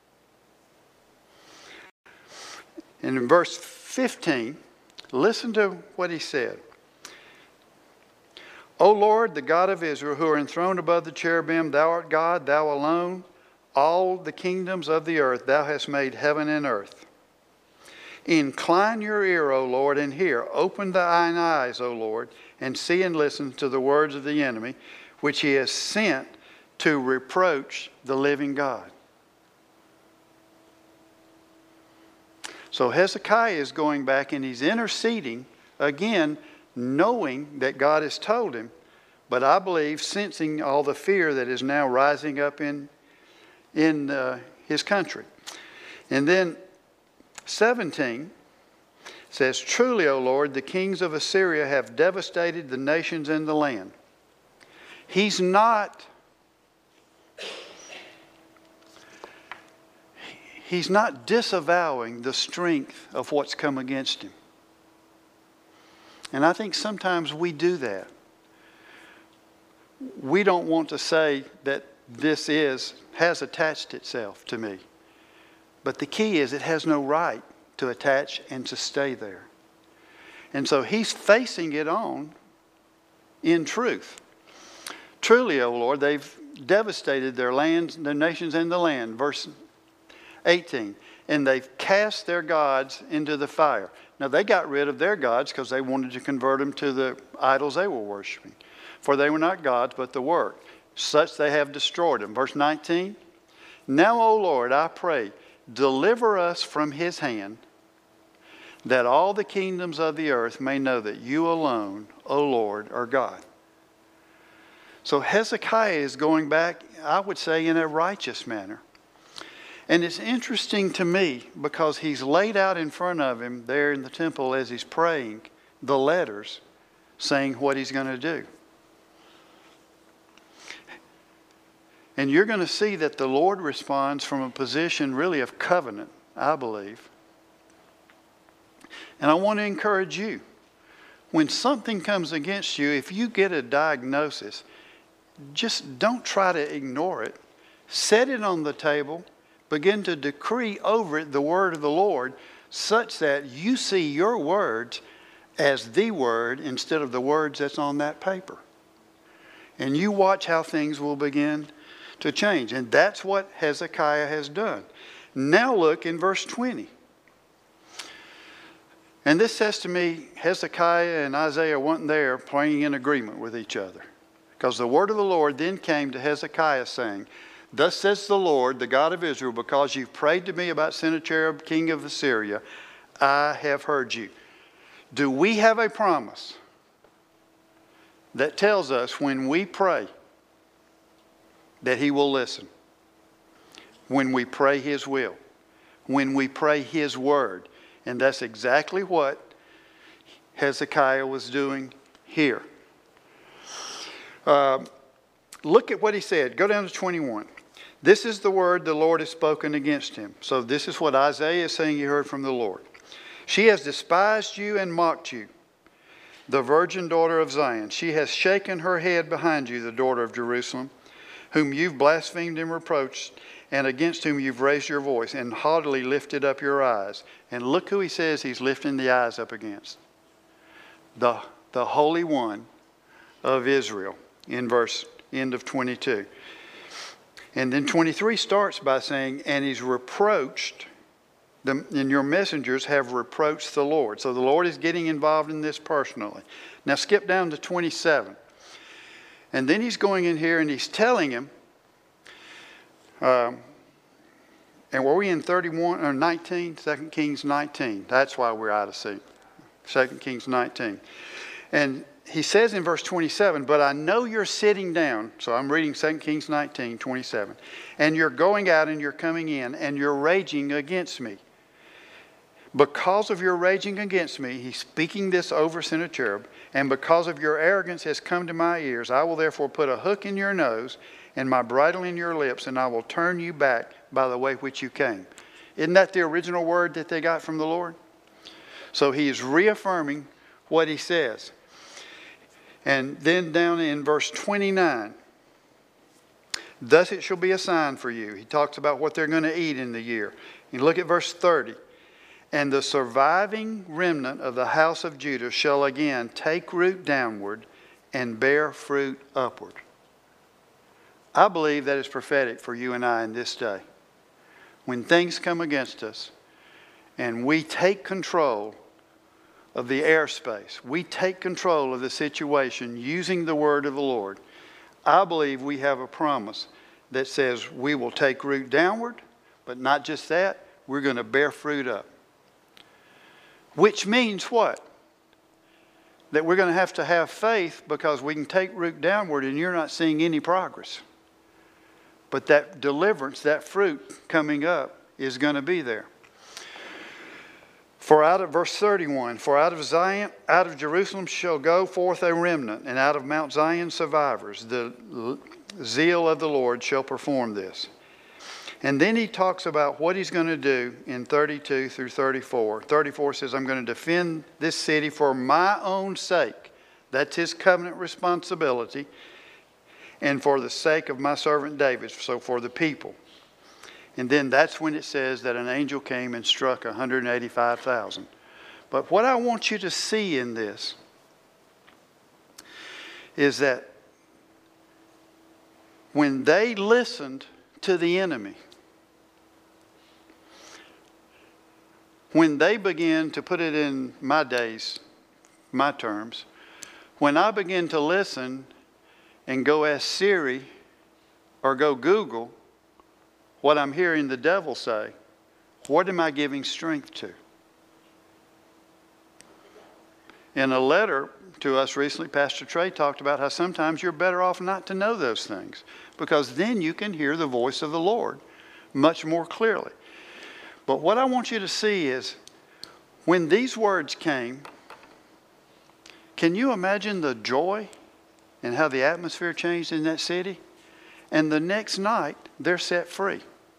And in verse fifteen, listen to what he said. O Lord, the God of Israel, who are enthroned above the cherubim, thou art God, thou alone. All the kingdoms of the earth, thou hast made heaven and earth. Incline your ear, O Lord, and hear. Open thine eyes, O Lord, and see and listen to the words of the enemy, which he has sent to reproach the living God. So Hezekiah is going back and he's interceding, again, knowing that God has told him, but I believe sensing all the fear that is now rising up in, in uh, his country. And then seventeen says, "Truly, O Lord, the kings of Assyria have devastated the nations and the land." He's not, he's not disavowing the strength of what's come against him. And I think sometimes we do that. We don't want to say that this is, has attached itself to me. But the key is it has no right to attach and to stay there. And so he's facing it on in truth. "Truly, O Lord, they've devastated their lands, their nations and the land." Verse eighteen. "And they've cast their gods into the fire." Now they got rid of their gods because they wanted to convert them to the idols they were worshiping. "For they were not gods, but the work. Such they have destroyed them." Verse nineteen. "Now, O Lord, I pray, deliver us from his hand, that all the kingdoms of the earth may know that you alone, O Lord, are God." So Hezekiah is going back, I would say, in a righteous manner. And it's interesting to me because he's laid out in front of him there in the temple as he's praying the letters saying what he's going to do. And you're going to see that the Lord responds from a position really of covenant, I believe. And I want to encourage you. When something comes against you, if you get a diagnosis, just don't try to ignore it. Set it on the table. Begin to decree over it the word of the Lord such that you see your words as the word instead of the words that's on that paper. And you watch how things will begin to change. And that's what Hezekiah has done. Now look in verse twenty. And this says to me, Hezekiah and Isaiah weren't there praying in agreement with each other. Because the word of the Lord then came to Hezekiah saying, "Thus says the Lord, the God of Israel, because you've prayed to me about Sennacherib, king of Assyria, I have heard you." Do we have a promise that tells us when we pray that he will listen? When we pray his will. When we pray his word. And that's exactly what Hezekiah was doing here. Uh, look at what he said. Go down to twenty-one. "This is the word the Lord has spoken against him." So this is what Isaiah is saying he heard from the Lord. "She has despised you and mocked you, the virgin daughter of Zion. She has shaken her head behind you, the daughter of Jerusalem, whom you've blasphemed and reproached, and against whom you've raised your voice, and haughtily lifted up your eyes." And look who he says he's lifting the eyes up against. The, the Holy One of Israel, in verse end of twenty-two. And then twenty-three starts by saying, "And he's reproached, the, and your messengers have reproached the Lord." So the Lord is getting involved in this personally. Now skip down to twenty-seven. And then he's going in here and he's telling him, um, and were we in thirty-one or nineteen? Second Kings nineteen. That's why we're out of sync. Second Kings nineteen. And he says in verse twenty-seven, "But I know you're sitting down." So I'm reading Second Kings nineteen, twenty-seven. "And you're going out and you're coming in, and you're raging against me. Because of your raging against me," he's speaking this over Sennacherib, "and because of your arrogance has come to my ears, I will therefore put a hook in your nose and my bridle in your lips, and I will turn you back by the way which you came." Isn't that the original word that they got from the Lord? So he is reaffirming what he says. And then down in verse twenty-nine, "Thus it shall be a sign for you." He talks about what they're going to eat in the year. You look at verse thirty. "And the surviving remnant of the house of Judah shall again take root downward and bear fruit upward." I believe that is prophetic for you and I in this day. When things come against us and we take control of the airspace, we take control of the situation using the word of the Lord, I believe we have a promise that says we will take root downward, but not just that, we're going to bear fruit up. Which means what? That we're going to have to have faith because we can take root downward and you're not seeing any progress. But that deliverance, that fruit coming up is going to be there. For out of, verse thirty-one, for out of Zion, out of Jerusalem shall go forth a remnant, and out of Mount Zion survivors. The zeal of the Lord shall perform this. And then he talks about what he's going to do in thirty-two through thirty-four. thirty-four says, I'm going to defend this city for my own sake. That's his covenant responsibility. And for the sake of my servant David, so for the people. And then that's when it says that an angel came and struck one hundred eighty-five thousand. But what I want you to see in this is that when they listened to the enemy, when they began to put it in my days, my terms, when I begin to listen and go ask Siri or go Google what I'm hearing the devil say, what am I giving strength to? In a letter to us recently, Pastor Trey talked about how sometimes you're better off not to know those things, because then you can hear the voice of the Lord much more clearly. But what I want you to see is when these words came, can you imagine the joy and how the atmosphere changed in that city? And the next night, they're set free.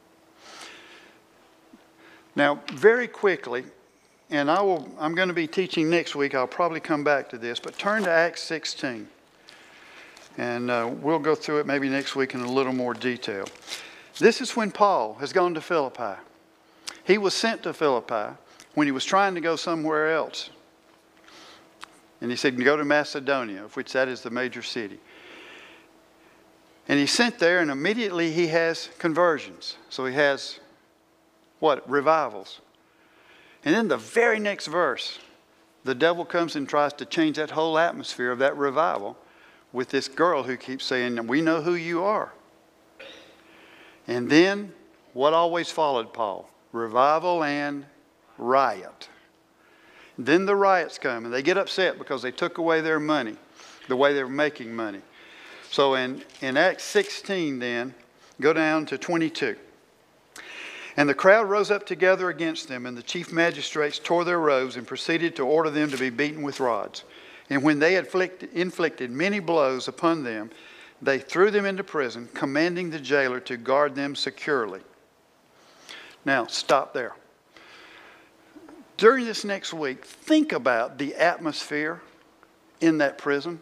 Now, very quickly, and I will, I'm going to be teaching next week. I'll probably come back to this, but turn to Acts sixteen. And uh, we'll go through it maybe next week in a little more detail. This is when Paul has gone to Philippi. He was sent to Philippi when he was trying to go somewhere else. And he said, go to Macedonia, of which that is the major city. And he's sent there, and immediately he has conversions. So he has, what? Revivals. And then the very next verse, the devil comes and tries to change that whole atmosphere of that revival with this girl who keeps saying, we know who you are. And then what always followed Paul? Revival and riot. Then the riots come, and they get upset because they took away their money, the way they were making money. So in, in Acts sixteen then, go down to twenty-two. And the crowd rose up together against them, and the chief magistrates tore their robes and proceeded to order them to be beaten with rods. And when they had inflicted, inflicted many blows upon them, they threw them into prison, commanding the jailer to guard them securely. Now, stop there. During this next week, think about the atmosphere in that prison.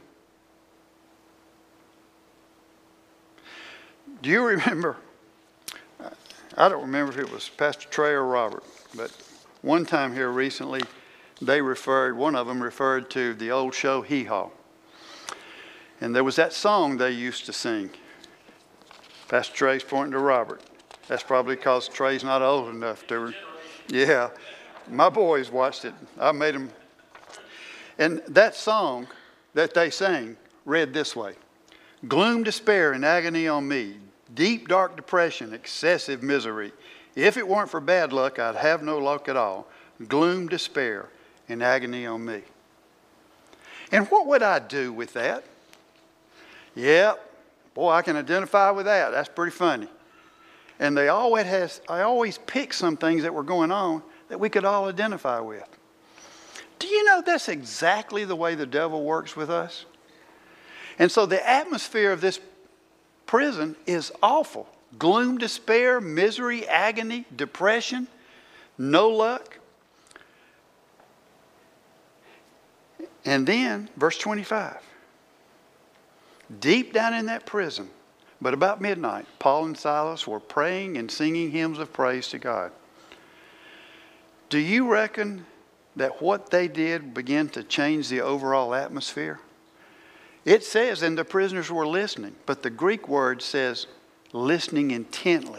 Do you remember? I don't remember if it was Pastor Trey or Robert, but one time here recently, they referred, one of them referred to the old show Hee Haw. And there was that song they used to sing. Pastor Trey's pointing to Robert. That's probably because Trey's not old enough to. Yeah, my boys watched it. I made them. And that song that they sang read this way. Gloom, despair, and agony on me. Deep, dark depression, excessive misery. If it weren't for bad luck, I'd have no luck at all. Gloom, despair, and agony on me. And what would I do with that? Yep, boy, I can identify with that. That's pretty funny. And they always has, I always pick some things that were going on that we could all identify with. Do you know that's exactly the way the devil works with us? And so the atmosphere of this prison is awful. Gloom, despair, misery, agony, depression, no luck. And then, verse twenty-five. Deep down in that prison, but about midnight, Paul and Silas were praying and singing hymns of praise to God. Do you reckon that what they did began to change the overall atmosphere? It says, and the prisoners were listening, but the Greek word says listening intently.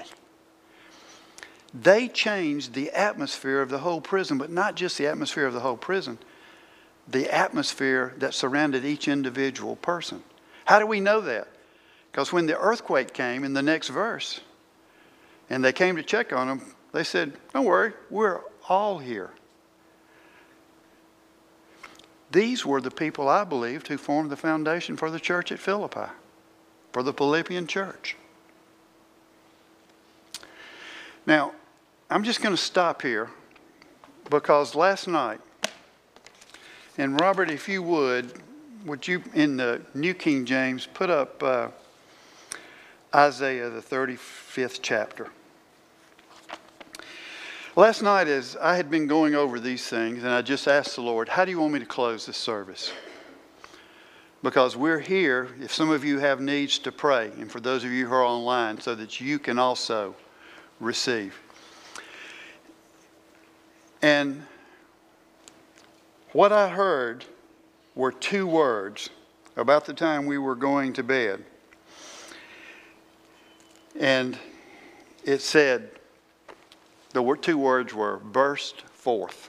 They changed the atmosphere of the whole prison, but not just the atmosphere of the whole prison, the atmosphere that surrounded each individual person. How do we know that? Because when the earthquake came in the next verse, and they came to check on them, they said, don't worry, we're all here. These were the people, I believed, who formed the foundation for the church at Philippi, for the Philippian church. Now, I'm just going to stop here because last night, and Robert, if you would, would you, in the New King James, put up uh, Isaiah, the thirty-fifth chapter. Last night, as I had been going over these things, and I just asked the Lord, how do you want me to close this service? Because we're here, if some of you have needs, to pray, and for those of you who are online, so that you can also receive. And what I heard were two words about the time we were going to bed. And it said, the two words were, burst forth.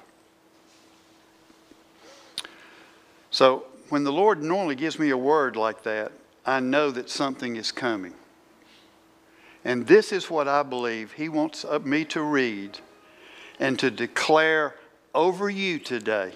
So when the Lord normally gives me a word like that, I know that something is coming. And this is what I believe He wants me to read and to declare over you today,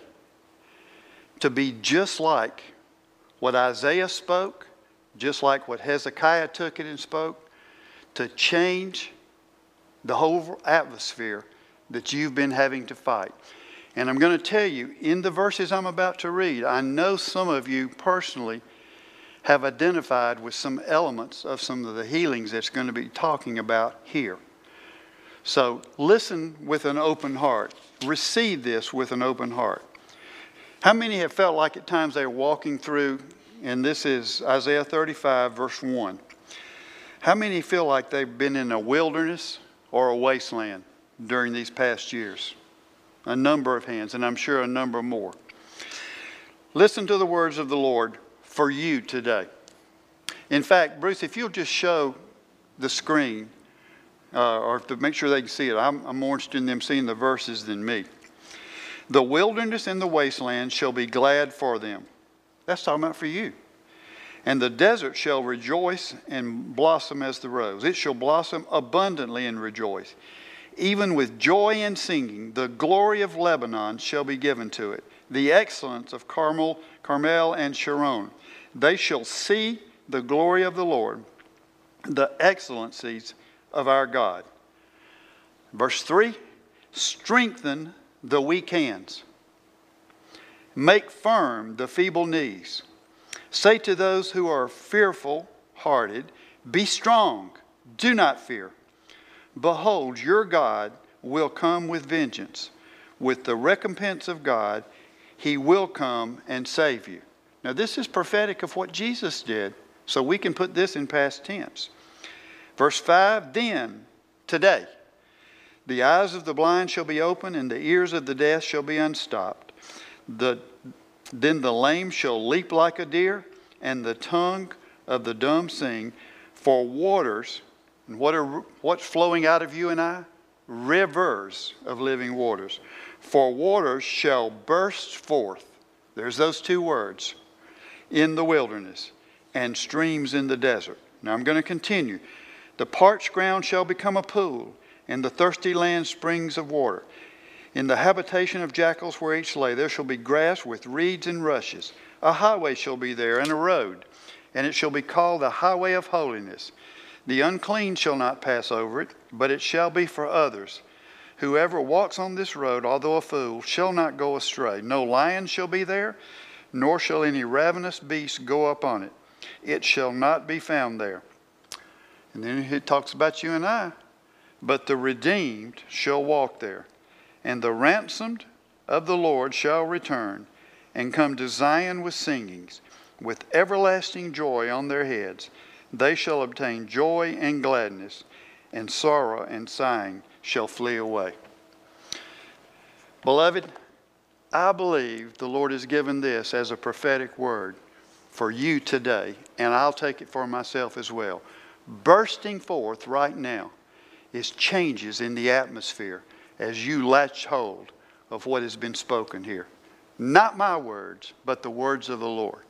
to be just like what Isaiah spoke, just like what Hezekiah took it and spoke, to change the whole atmosphere that you've been having to fight. And I'm going to tell you, in the verses I'm about to read, I know some of you personally have identified with some elements of some of the healings that's going to be talking about here. So listen with an open heart. Receive this with an open heart. How many have felt like at times they're walking through, and this is Isaiah thirty-five, verse one. How many feel like they've been in a wilderness or a wasteland during these past years? A number of hands, and I'm sure a number more. Listen to the words of the Lord for you today. In fact, Bruce, if you'll just show the screen, uh, or to make sure they can see it, I'm, I'm more interested in them seeing the verses than me. The wilderness and the wasteland shall be glad for them. That's talking about for you. And the desert shall rejoice and blossom as the rose. It shall blossom abundantly and rejoice. Even with joy and singing, the glory of Lebanon shall be given to it. The excellence of Carmel, Carmel and Sharon. They shall see the glory of the Lord, the excellencies of our God. Verse three, strengthen the weak hands. Make firm the feeble knees. Say to those who are fearful-hearted, be strong, do not fear. Behold, your God will come with vengeance. With the recompense of God, He will come and save you. Now this is prophetic of what Jesus did, so we can put this in past tense. Verse five, then, today, the eyes of the blind shall be opened, and the ears of the deaf shall be unstopped. The Then the lame shall leap like a deer, and the tongue of the dumb sing. For waters, and what are, what's flowing out of you and I? Rivers of living waters. For waters shall burst forth. There's those two words. In the wilderness, and streams in the desert. Now I'm going to continue. The parched ground shall become a pool, and the thirsty land springs of water. In the habitation of jackals where each lay, there shall be grass with reeds and rushes. A highway shall be there, and a road, and it shall be called the highway of holiness. The unclean shall not pass over it, but it shall be for others. Whoever walks on this road, although a fool, shall not go astray. No lion shall be there, nor shall any ravenous beast go up on it. It shall not be found there. And then it talks about you and I. But the redeemed shall walk there. And the ransomed of the Lord shall return and come to Zion with singings, with everlasting joy on their heads. They shall obtain joy and gladness, and sorrow and sighing shall flee away. Beloved, I believe the Lord has given this as a prophetic word for you today, and I'll take it for myself as well. Bursting forth right now is changes in the atmosphere as you latch hold of what has been spoken here. Not my words, but the words of the Lord.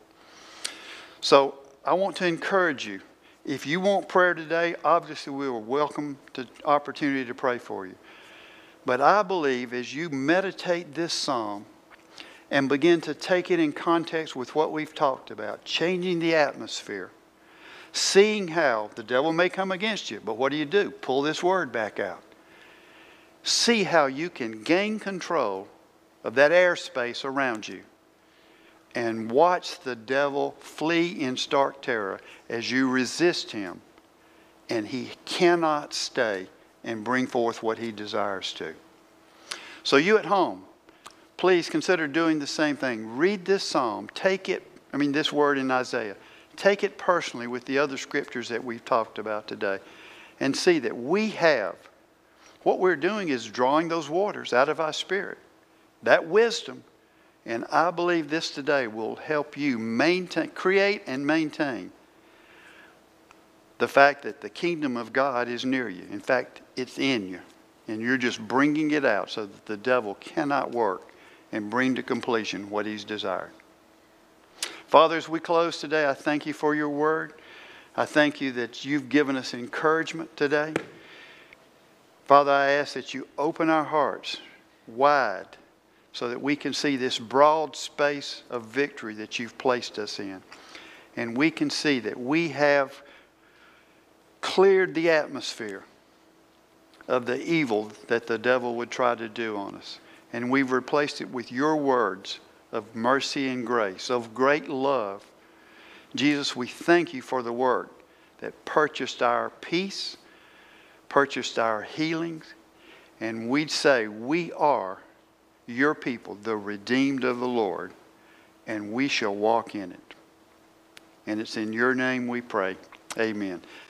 So I want to encourage you. If you want prayer today, obviously we will welcome the opportunity to pray for you. But I believe as you meditate this psalm and begin to take it in context with what we've talked about, changing the atmosphere, seeing how the devil may come against you, but what do you do? Pull this word back out. see how you can gain control of that airspace around you and watch the devil flee in stark terror as you resist him, and he cannot stay and bring forth what he desires to. So you at home, please consider doing the same thing. Read this psalm. Take it, I mean this word in Isaiah. Take it personally with the other scriptures that we've talked about today and see that we have, what we're doing is drawing those waters out of our spirit, that wisdom. And I believe this today will help you maintain, create and maintain the fact that the kingdom of God is near you. In fact, it's in you. And you're just bringing it out so that the devil cannot work and bring to completion what he's desired. Father, as we close today, I thank you for your word. I thank you that you've given us encouragement today. Father, I ask that you open our hearts wide so that we can see this broad space of victory that you've placed us in. And we can see that we have cleared the atmosphere of the evil that the devil would try to do on us. And we've replaced it with your words of mercy and grace, of great love. Jesus, we thank you for the word that purchased our peace, purchased our healings, and we'd say we are your people, the redeemed of the Lord, and we shall walk in it. And it's in your name we pray. Amen.